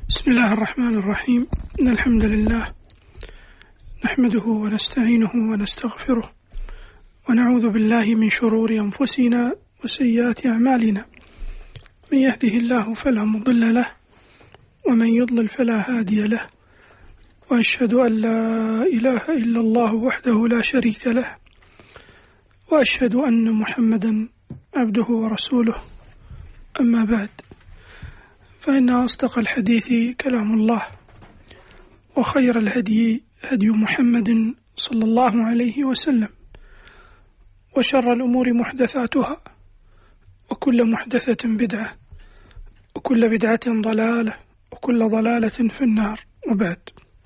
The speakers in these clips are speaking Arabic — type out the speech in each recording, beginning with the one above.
بسم الله الرحمن الرحيم. إن الحمد لله نحمده ونستعينه ونستغفره ونعوذ بالله من شرور أنفسنا وسيئات أعمالنا. من يهده الله فلا مضل له ومن يضلل فلا هادي له، وأشهد أن لا إله إلا الله وحده لا شريك له، وأشهد أن محمدا عبده ورسوله. أما بعد، فإن أصدق الحديث كلام الله، وخير الهدي هدي محمد صلى الله عليه وسلم، وشر الأمور محدثاتها، وكل محدثة بدعة، وكل بدعة ضلالة، وكل ضلالة في النار. وبعد،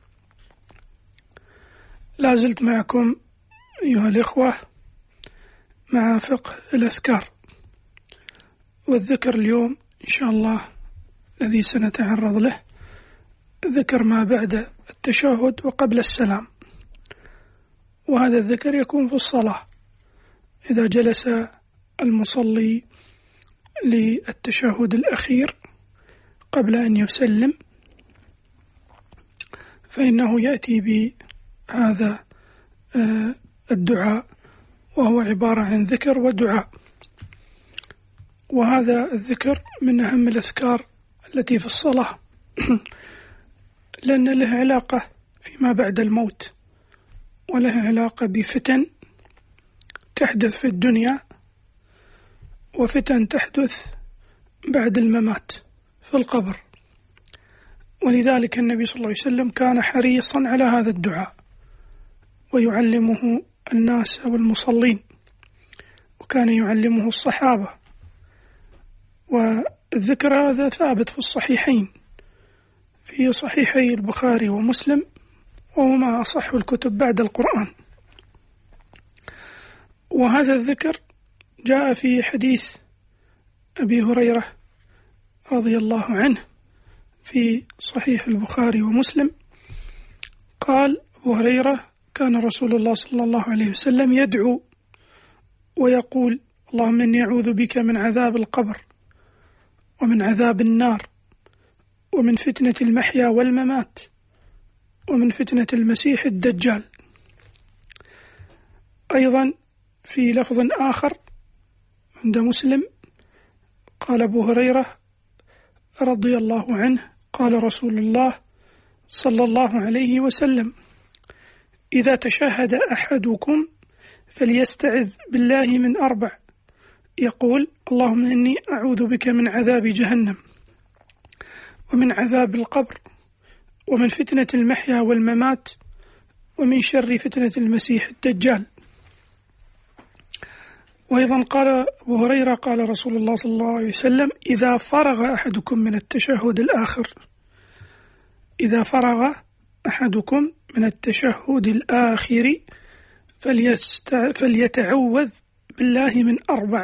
لا زلت معكم أيها الإخوة مع فقه الأذكار، والذكر اليوم إن شاء الله الذي سنتعرض له ذكر ما بعد التشهد وقبل السلام. وهذا الذكر يكون في الصلاة إذا جلس المصلي للتشهد الأخير قبل أن يسلم، فإنه يأتي بهذا الدعاء، وهو عبارة عن ذكر ودعاء. وهذا الذكر من أهم الأذكار التي في الصلاة لأن له علاقة فيما بعد الموت، وله علاقة بفتن تحدث في الدنيا، وفتن تحدث بعد الممات في القبر. ولذلك النبي صلى الله عليه وسلم كان حريصا على هذا الدعاء ويعلمه الناس والمصلين، وكان يعلمه الصحابة. والذكر هذا ثابت في الصحيحين، في صحيحي البخاري ومسلم، وهما أصح الكتب بعد القرآن. وهذا الذكر جاء في حديث أبي هريرة رضي الله عنه في صحيح البخاري ومسلم. قال أبو هريرة: كان رسول الله صلى الله عليه وسلم يدعو ويقول: اللهم إني أعوذ بك من عذاب القبر، ومن عذاب النار، ومن فتنة المحيا والممات، ومن فتنة المسيح الدجال. أيضا في لفظ آخر عند مسلم قال أبو هريرة رضي الله عنه: قال رسول الله صلى الله عليه وسلم: إذا تشهد أحدكم فليستعذ بالله من 4، يقول: اللهم إني أعوذ بك من عذاب جهنم، ومن عذاب القبر، ومن فتنة المحيا والممات، ومن شر فتنة المسيح الدجال. وأيضا قال أبو هريرة قال رسول الله صلى الله عليه وسلم: إذا فرغ أحدكم من التشهد الآخر، إذا فرغ أحدكم من التشهد الآخر فليتعوذ بالله من 4: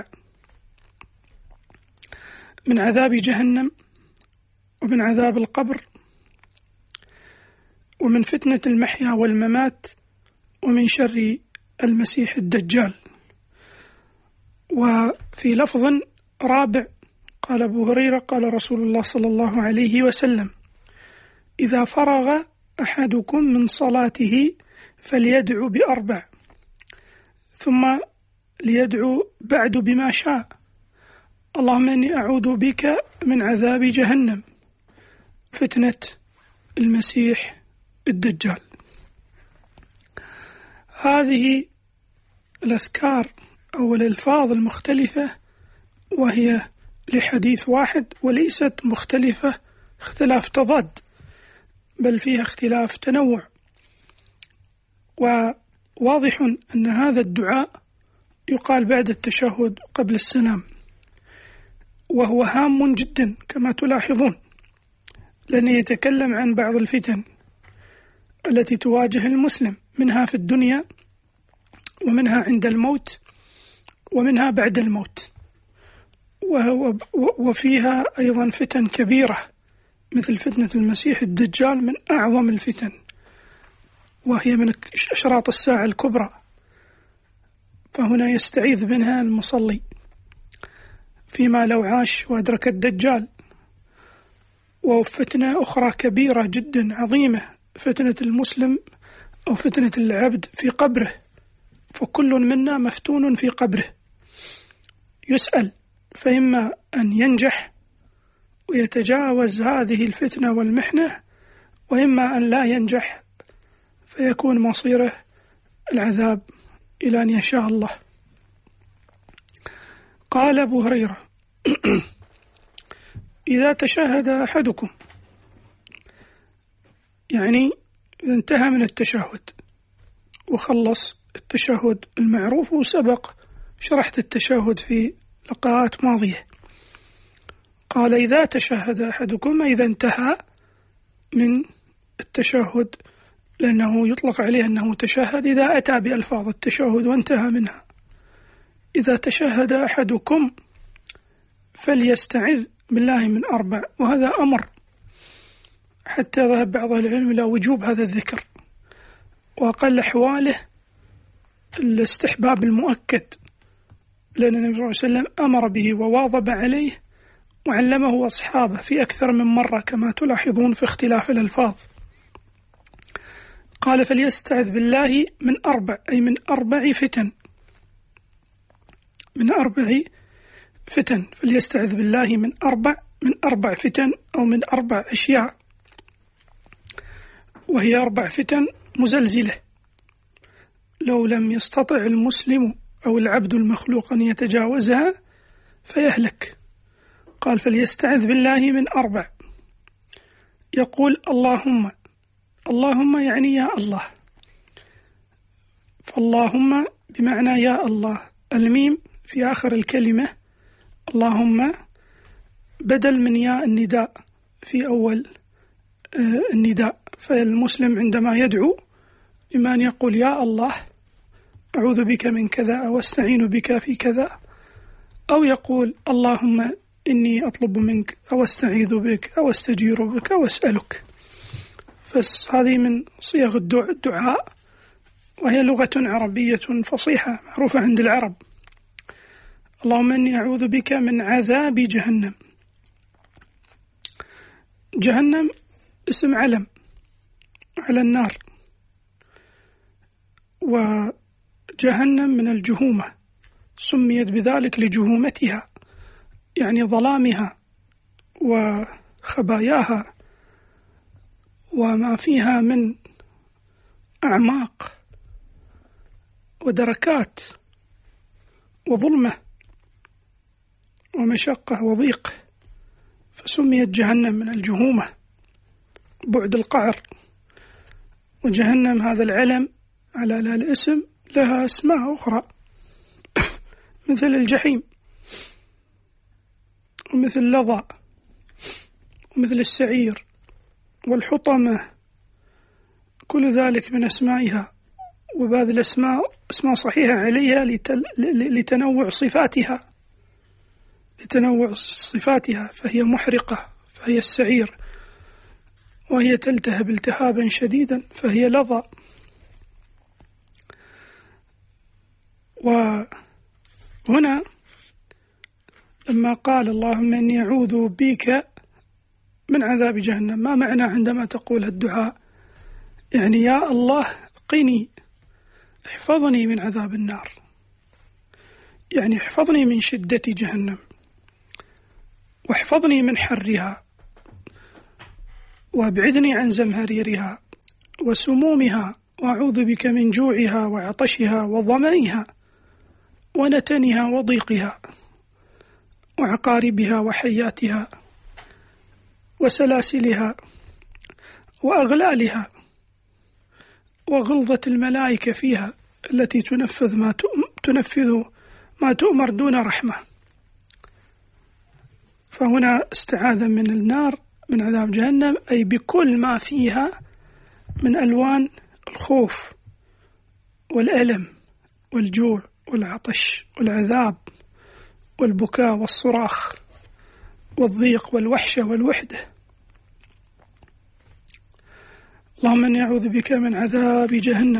من عذاب جهنم، ومن عذاب القبر، ومن فتنة المحيا والممات، ومن شر المسيح الدجال. وفي لفظ رابع قال أبو هريرة قال رسول الله صلى الله عليه وسلم: إذا فرغ أحدكم من صلاته فليدعو ب4، ثم ليدعو بعد بما شاء: اللهم إني أعوذ بك من عذاب جهنم، فتنة المسيح الدجال. هذه الأذكار أو الألفاظ المختلفة وهي لحديث واحد، وليست مختلفة اختلاف تضاد، بل فيها اختلاف تنوع. وواضح أن هذا الدعاء يقال بعد التشهد قبل السلام، وهو هام جدا كما تلاحظون، لأنه يتكلم عن بعض الفتن التي تواجه المسلم، منها في الدنيا، ومنها عند الموت، ومنها بعد الموت. وفيها أيضا فتن كبيرة مثل فتنة المسيح الدجال، من أعظم الفتن، وهي من أشراط الساعة الكبرى، فهنا يستعيذ منها المصلي فيما لو عاش وأدرك الدجال. وفتنة أخرى كبيرة جدا عظيمة، فتنة المسلم أو فتنة العبد في قبره، فكل منا مفتون في قبره يسأل، فإما أن ينجح ويتجاوز هذه الفتنة والمحنة، وإما أن لا ينجح فيكون مصيره العذاب إلى أن يشاء الله. قال أبو هريرة: إذا تشهد أحدكم، يعني إذا انتهى من التشهد وخلص التشهد المعروف، وسبق شرحت التشهد في لقاءات ماضية. قال: إذا تشهد أحدكم، إذا انتهى من التشهد، لأنه يطلق عليه أنه تشهد إذا أتى بألفاظ التشهد وانتهى منها. إذا تشهد أحدكم فليستعذ بالله من 4، وهذا أمر، حتى ذهب بعض العلم إلى وجوب هذا الذكر، وأقل أحواله الاستحباب المؤكد، لأن النبي صلى الله عليه وسلم أمر به وواظب عليه وعلمه أصحابه في أكثر من مرة، كما تلاحظون في اختلاف الألفاظ. قال: فليستعذ بالله من 4، أي من 4 فتن، من 4 فتن، فليستعذ بالله من 4 فتن، أو من 4 أشياء، وهي 4 فتن مزلزلة لو لم يستطع المسلم أو العبد المخلوق أن يتجاوزها فيهلك. قال: فليستعذ بالله من 4، يقول: اللهم، اللهم يعني يا الله، فاللهم بمعنى يا الله، الميم في آخر الكلمة، اللهم بدل من ياء النداء في أول النداء، فالمسلم عندما يدعو إما أن يقول يا الله أعوذ بك من كذا، أو أستعين بك في كذا، أو يقول اللهم إني أطلب منك، أو أستعيذ بك، أو أستجير بك، أو أسألك. فهذه من صيغ الدعاء، وهي لغة عربية فصيحة معروفة عند العرب. اللهم إني أعوذ بك من عذاب جهنم. جهنم اسم علم على النار، وجهنم من الجهومة، سميت بذلك لجهومتها، يعني ظلامها وخباياها وما فيها من أعماق ودركات وظلمة ومشقة وضيق، فسميت جهنم من الجهومة، بعد القعر. وجهنم هذا العلم على الاسم لها أسماء أخرى مثل الجحيم، ومثل لظى، ومثل السعير والحطمة، كل ذلك من أسمائها. وبعض الأسماء أسماء صحيحة عليها لتنوع صفاتها، فهي محرقة فهي السعير، وهي تلتهب التهابا شديدا فهي لظى. وهنا لما قال اللهم إني أعوذ بك من عذاب جهنم، ما معنى عندما تقول الدعاء؟ يعني يا الله قني، احفظني من عذاب النار، يعني احفظني من شدة جهنم، واحفظني من حرها، وابعدني عن زمهريرها وسمومها، وأعوذ بك من جوعها وعطشها وظمئها ونتنها وضيقها وعقاربها وحياتها وسلاسلها وأغلالها وغلظة الملائكة فيها التي تنفذ ما تؤمر دون رحمة. فهنا استعاذ من النار، من عذاب جهنم، أي بكل ما فيها من ألوان الخوف والألم والجوع والعطش والعذاب والبكاء والصراخ والضيق والوحشة والوحدة. اللهم إني أعوذ بك من عذاب جهنم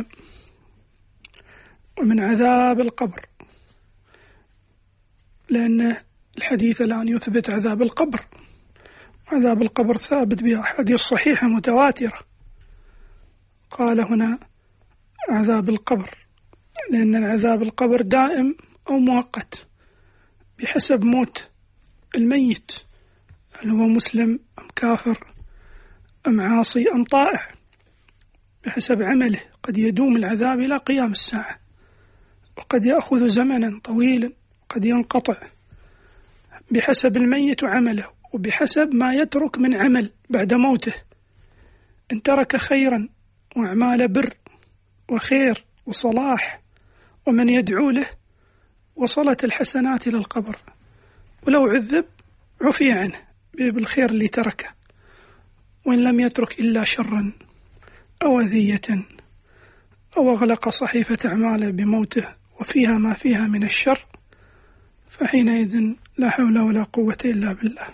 ومن عذاب القبر، لأن الحديث الآن يثبت عذاب القبر، عذاب القبر ثابت بأحاديث صحيحة متواترة. قال هنا عذاب القبر لأن العذاب القبر دائم أو مؤقت بحسب موت الميت، هل هو مسلم أم كافر أم عاصي أم طائع، بحسب عمله. قد يدوم العذاب إلى قيام الساعة، وقد يأخذ زمنا طويلا، قد ينقطع بحسب الميت وعمله، وبحسب ما يترك من عمل بعد موته. إن ترك خيرا وأعمال بر وخير وصلاح ومن يدعو له وصلت الحسنات إلى القبر، ولو عذب عفي عنه بالخير اللي تركه. وإن لم يترك إلا شرا أو أذية أو أغلق صحيفة أعماله بموته وفيها ما فيها من الشر، فحينئذ لا حول ولا قوة إلا بالله.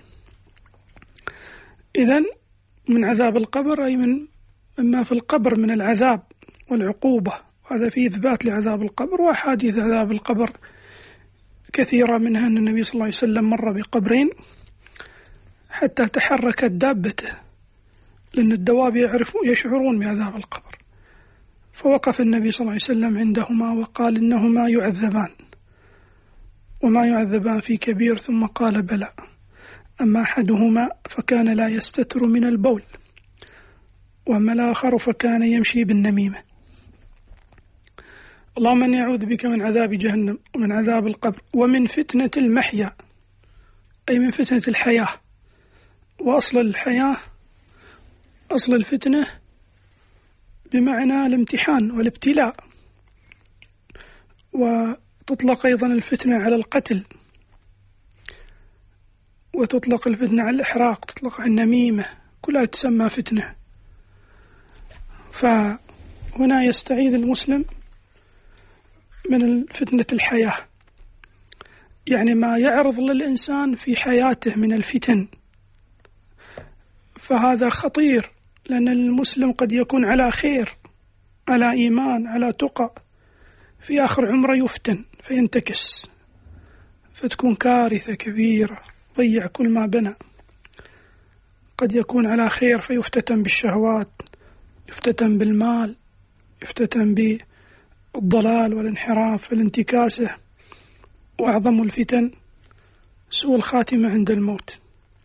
إذن من عذاب القبر أي من مما في القبر من العذاب والعقوبة، وهذا فيه إثبات لعذاب القبر. وأحاديث عذاب القبر كثيرة، منها أن النبي صلى الله عليه وسلم مر بقبرين حتى تحركت دابته، لأن الدواب يشعرون بعذاب القبر، فوقف النبي صلى الله عليه وسلم عندهما وقال إنهما يعذبان وما يعذبان في كبير، ثم قال بلى، أما أحدهما فكان لا يستتر من البول، وأما الآخر فكان يمشي بالنميمة. اللهم إني أعوذ بك من عذاب جهنم ومن عذاب القبر ومن فتنة المحيا، أي من فتنة الحياة. وأصل الحياة أصل الفتنة بمعنى الامتحان والابتلاء، وتطلق أيضا الفتنة على القتل، وتطلق الفتنة على الإحراق، تطلق على النميمة، كلها تسمى فتنة. فهنا يستعيذ المسلم من فتنة الحياة، يعني ما يعرض للإنسان في حياته من الفتن، فهذا خطير، لأن المسلم قد يكون على خير، على إيمان، على تقى، في آخر عمره يفتن فينتكس، فتكون كارثة كبيرة، ضيع كل ما بنى. قد يكون على خير فيفتتن بالشهوات، يفتتن بالمال، يفتتن بالضلال والانحراف والانتكاسة، وأعظم الفتن سوء الخاتمة عند الموت.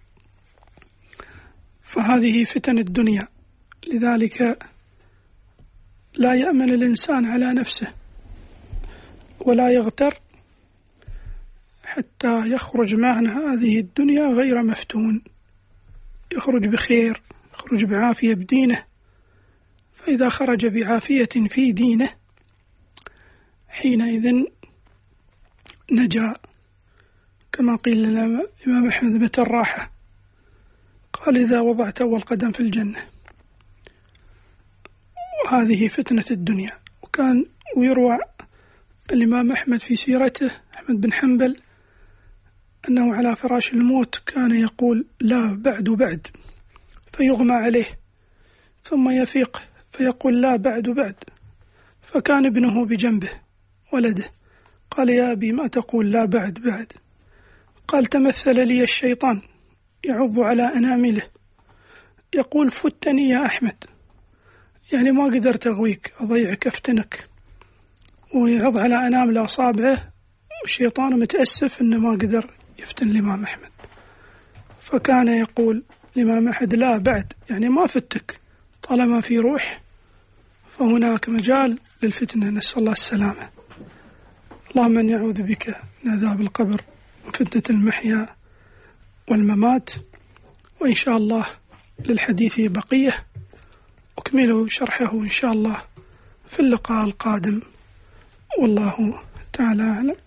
فهذه فتن الدنيا، لذلك لا يأمن الإنسان على نفسه ولا يغتر حتى يخرج من هذه الدنيا غير مفتون، يخرج بخير، يخرج بعافية بدينه. فإذا خرج بعافية في دينه حينئذ نجا، كما قيل الإمام أحمد متى الراحة؟ قال إذا وضعت أول قدم في الجنة. وهذه فتنة الدنيا. وكان ويروى الإمام أحمد في سيرته، أحمد بن حنبل، أنه على فراش الموت كان يقول لا بعد بعد، فيغمى عليه، ثم يفيق فيقول لا بعد، فكان ابنه بجنبه ولده، قال يا أبي ما تقول لا بعد؟ قال تمثل لي الشيطان يعض على أنامله يقول فتني يا أحمد، يعني ما قدرت أغويك، أضيعك، أفتنك، ويعض على أنامل أصابعه، والشيطان متأسف إنه ما قدر يفتن الإمام أحمد. فكان يقول الإمام أحمد لا بعد، يعني ما فتك، طالما في روح فهناك مجال للفتنة، نسأل الله السلامة. اللهم إني أعوذ بك من عذاب القبر وفتنة المحيا والممات. وإن شاء الله للحديث بقية، أكمل شرحه إن شاء الله في اللقاء القادم، والله تعالى أعلم.